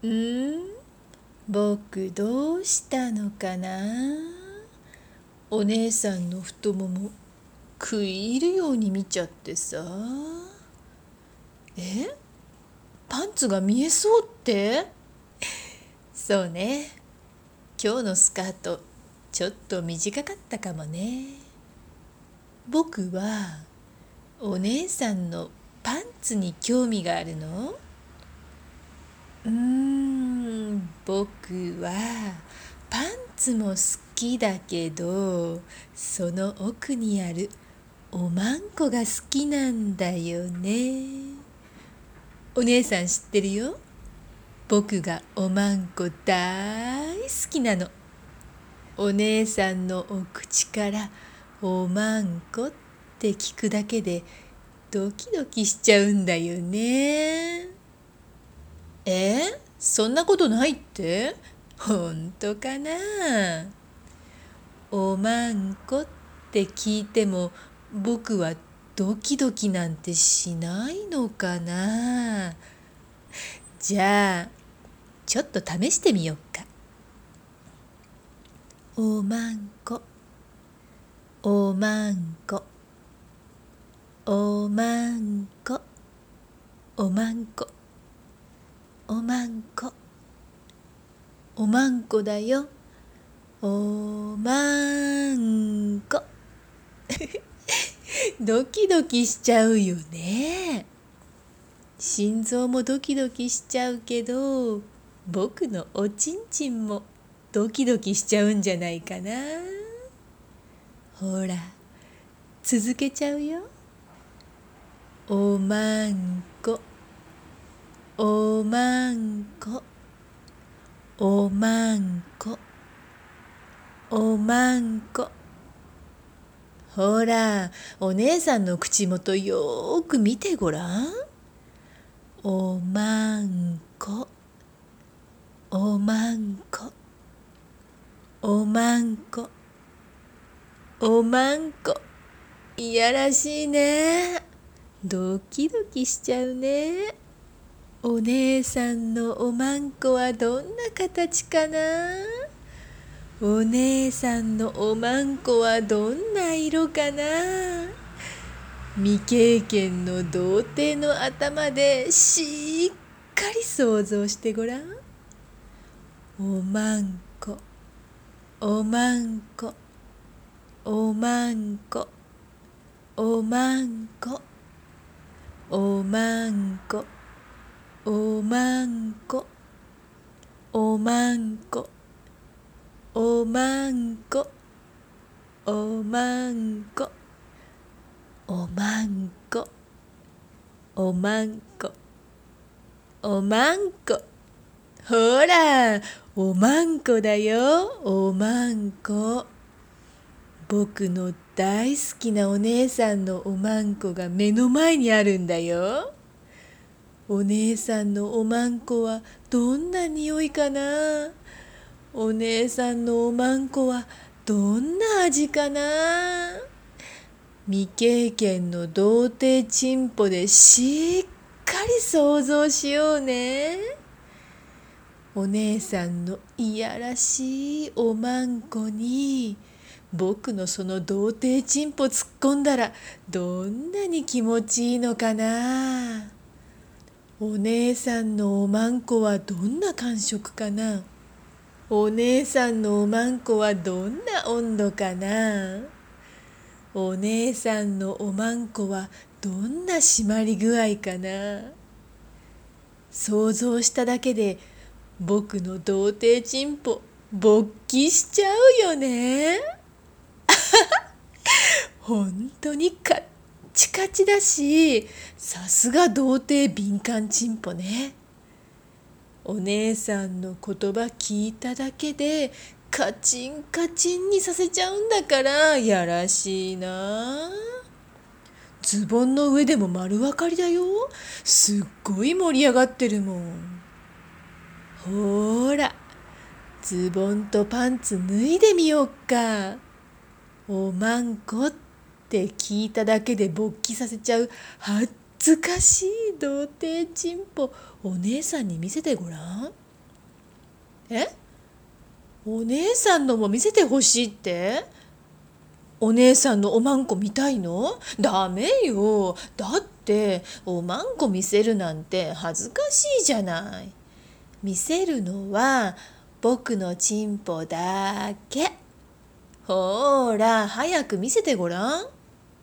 僕どうしたのかな。お姉さんの太もも食い入るように見ちゃってさ。え、パンツが見えそうって？そうね。今日のスカートちょっと短かったかもね。僕はお姉さんのパンツに興味があるの？僕はパンツも好きだけど、その奥にあるおまんこが好きなんだよね。お姉さん知ってるよ。僕がおまんこ大好きなの。お姉さんのお口からおまんこって聞くだけでドキドキしちゃうんだよね。そんなことないって？本当かな。おまんこって聞いても僕はドキドキなんてしないのかな。じゃあちょっと試してみようか。おまんこ、おまんこ、おまんこ、おまんこ、おまんこ、おまんこだよ。おまんこ。ドキドキしちゃうよね。心臓もドキドキしちゃうけど、僕のおちんちんもドキドキしちゃうんじゃないかな。ほら、続けちゃうよ。おまんこ、おまんこ、おまんこ、おまんこ。ほら、お姉さんの口元よーく見てごらん。おまんこ、おまんこ、おまんこ、おまんこ。いやらしいね。ドキドキしちゃうね。お姉さんのおまんこはどんな形かな。お姉さんのおまんこはどんな色かな。未経験の童貞の頭でしっかり想像してごらん。おまんこ、おまんこ、おまんこ、おまんこ、おまんこ、おまんこ、おまんこ、おまんこ、おまんこ、おまんこ、おまんこ、おまんこ。ほら、おまんこだよ、おまんこ。僕の大好きなお姉さんのおまんこが目の前にあるんだよ。お姉さんのおまんこはどんな匂いかな。お姉さんのおまんこはどんな味かな。未経験の童貞チンポでしっかり想像しようね。お姉さんのいやらしいおまんこに僕のその童貞チンポ突っ込んだらどんなに気持ちいいのかな。お姉さんのおまんこはどんな感触かな。お姉さんのおまんこはどんな温度かな。お姉さんのおまんこはどんな締まり具合かな。想像しただけで僕の童貞チンポ勃起しちゃうよね。本当にカッチカチだし、さすが童貞敏感チンポね。お姉さんの言葉聞いただけでカチンカチンにさせちゃうんだからやらしいな。ズボンの上でも丸分かりだよ。すっごい盛り上がってるもん。ほら、ズボンとパンツ脱いでみようか。おまんこって聞いただけで勃起させちゃう恥ずかしい童貞チンポ、お姉さんに見せてごらん。 え、お姉さんのも見せてほしいって？お姉さんのおまんこ見たいの？ダメよ。だっておまんこ見せるなんて恥ずかしいじゃない。見せるのは僕のチンポだけ。ほーら、早く見せてごらん。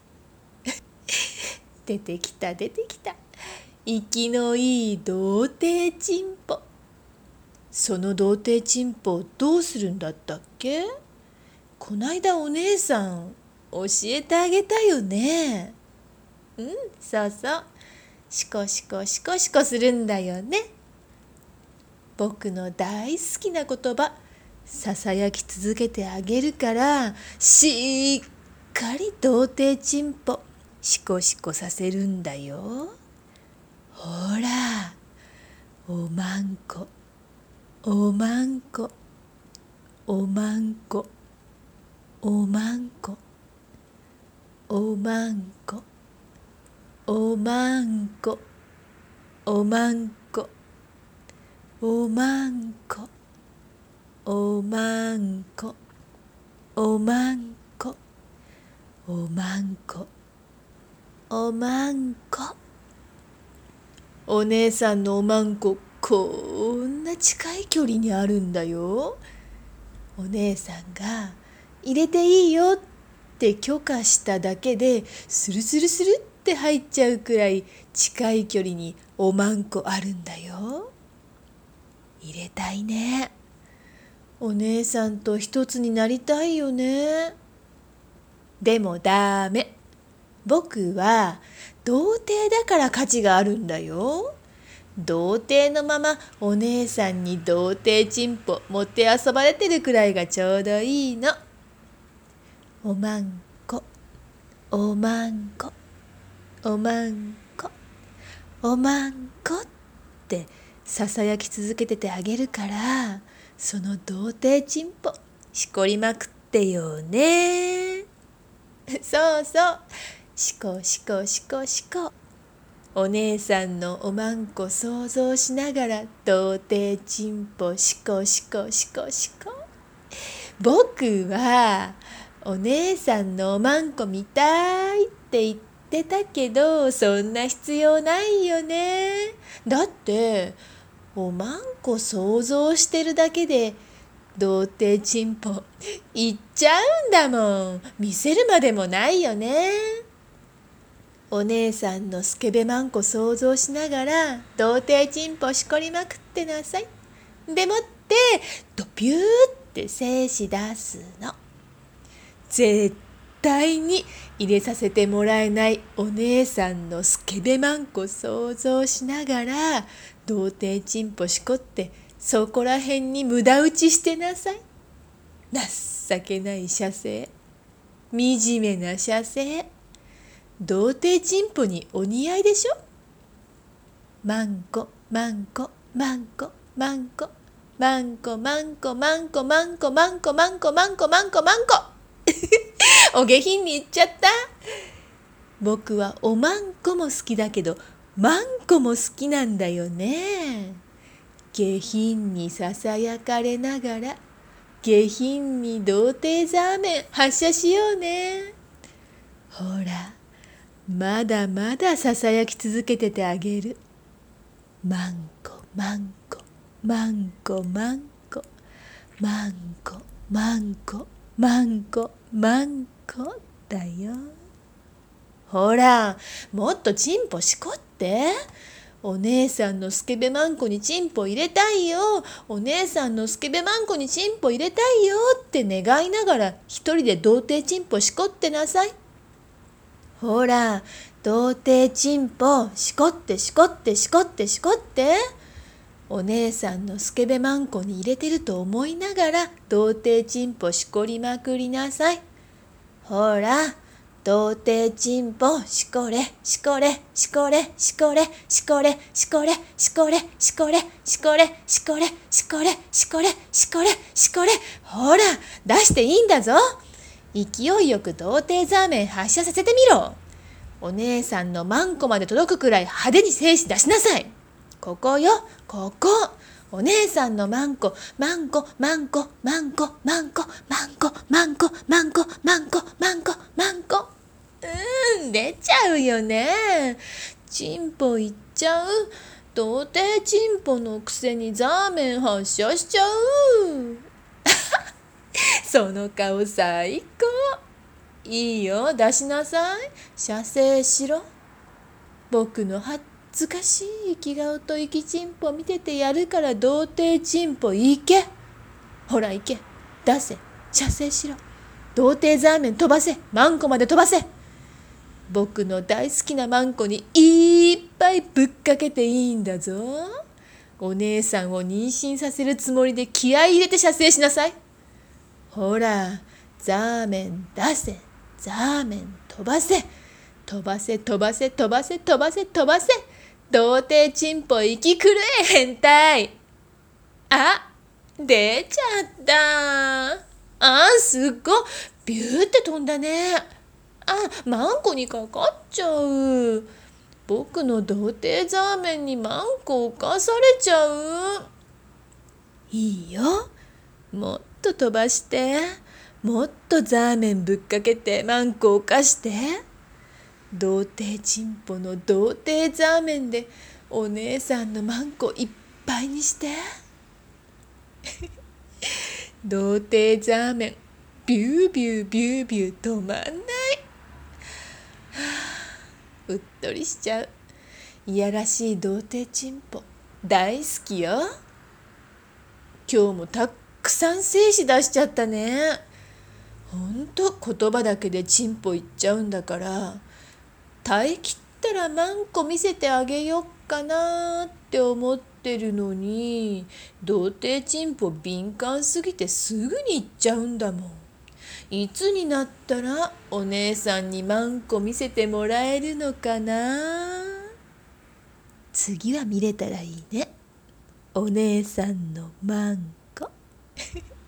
出てきた出てきた。生きのいい童貞チンポ。その童貞チンポどうするんだったっけ？こないだお姉さん教えてあげたよね。うん、そうそう。シコシコシコシコするんだよね。僕の大好きな言葉、ささやき続けてあげるから、しっかり童貞チンポシコシコさせるんだよ。ほら、おまんこ、おまんこ、おまんこ、おまんこ、おまんこ、おまんこ、おまんこ、おまんこ、おまんこ、おまんこ、おまんこ、おまんこ。お姉さんのおまんこ、こんな近い距離にあるんだよ。お姉さんが入れていいよって許可しただけでスルスルスルって入っちゃうくらい近い距離におまんこあるんだよ。入れたいね。お姉さんと一つになりたいよね。でもダメ。僕は童貞だから価値があるんだよ。童貞のままお姉さんに童貞チンポ持って遊ばれてるくらいがちょうどいいの。おまんこ、おまんこ、おまんこ、おまんこってささやき続けててあげるから、その童貞チンポしこりまくってよね。そうそう、しこしこしこしこ。お姉さんのおまんこ想像しながら童貞チンポしこしこしこしこ。僕はお姉さんのおまんこ見たいって言ってたけど、そんな必要ないよね。だっておまんこ想像してるだけで童貞チンポいっちゃうんだもん。見せるまでもないよね。お姉さんのスケベマンコ想像しながら童貞チンポしこりまくってなさい。でもってドピューって精子出すの。絶対に入れさせてもらえないお姉さんのスケベマンコ想像しながら童貞チンポしこってそこらへんに無駄打ちしてなさい。情けない射精、惨めな射精。童貞チンポにお似合いでしょ。マンコマンコマンコマンコマンコマンコマンコマンコマンコマンコマンコマンコマンコ。お下品に言っちゃった。僕はおまんこも好きだけどマンコも好きなんだよね。下品にささやかれながら下品に童貞ザーメン発射しようね。ほら、まだまだささやき続けててあげる。マンコマンコマンコマンコマンコマンコマンコマンコだよ。ほら、もっとチンポしこって。お姉さんのスケベマンコにチンポ入れたいよ。お姉さんのスケベマンコにチンポ入れたいよって願いながら一人で童貞チンポしこってなさい。ほら、童貞チンポしこってしこってしこってしこって。お姉さんのスケベマンコに入れてると思いながら童貞チンポしこりまくりなさい。ほら、童貞チンポしこれしこれしこれしこれしこれしこれしこれしこれしこれしこれしこれしこれしこれしこれ。ほら、出していいんだぞ。勢いよく童貞ザーメン発射させてみろ。お姉さんのマンコまで届くくらい派手に精子出しなさい。ここよ、ここ。 お姉さんのマンコ、マンコ、マンコ、マンコ、マンコ、マンコ、マンコ、マンコ、マンコ、マンコ、マンコ。出ちゃうよね。チンポいっちゃう。到底チンポのくせにザーメン発射しちゃう。その顔最高。いいよ、出しなさい。射精しろ。僕の恥ずかしい生き顔と生きチンポ見ててやるから、童貞チンポ行け。ほら行け。出せ。射精しろ。童貞ザーメン飛ばせ。マンコまで飛ばせ。僕の大好きなマンコにいっぱいぶっかけていいんだぞ。お姉さんを妊娠させるつもりで気合い入れて射精しなさい。ほら、ザーメン出せ。ザーメン飛ばせ。飛ばせ飛ばせ飛ばせ飛ばせ飛ばせ。童貞チンポ生き狂え変態。あ、出ちゃった。すっごいビューって飛んだね。マンコにかかっちゃう。僕の童貞ザーメンにマンコ犯されちゃう。いいよ、もっと飛ばして、もっとザーメンぶっかけてマンコ犯して。童貞チンポの童貞ザーメンでお姉さんのマンコいっぱいにして。童貞ザーメンビュービュービュービュー止まんない。うっとりしちゃう。いやらしい童貞チンポ大好きよ。今日もたくさん精子出しちゃったね。ほんと言葉だけでチンポいっちゃうんだから、耐え切ったらマンコ見せてあげよっかなって思ってるのに、童貞チンポ敏感すぎてすぐに行っちゃうんだもん。いつになったらお姉さんにマンコ見せてもらえるのかな。次は見れたらいいね。お姉さんのマンコ。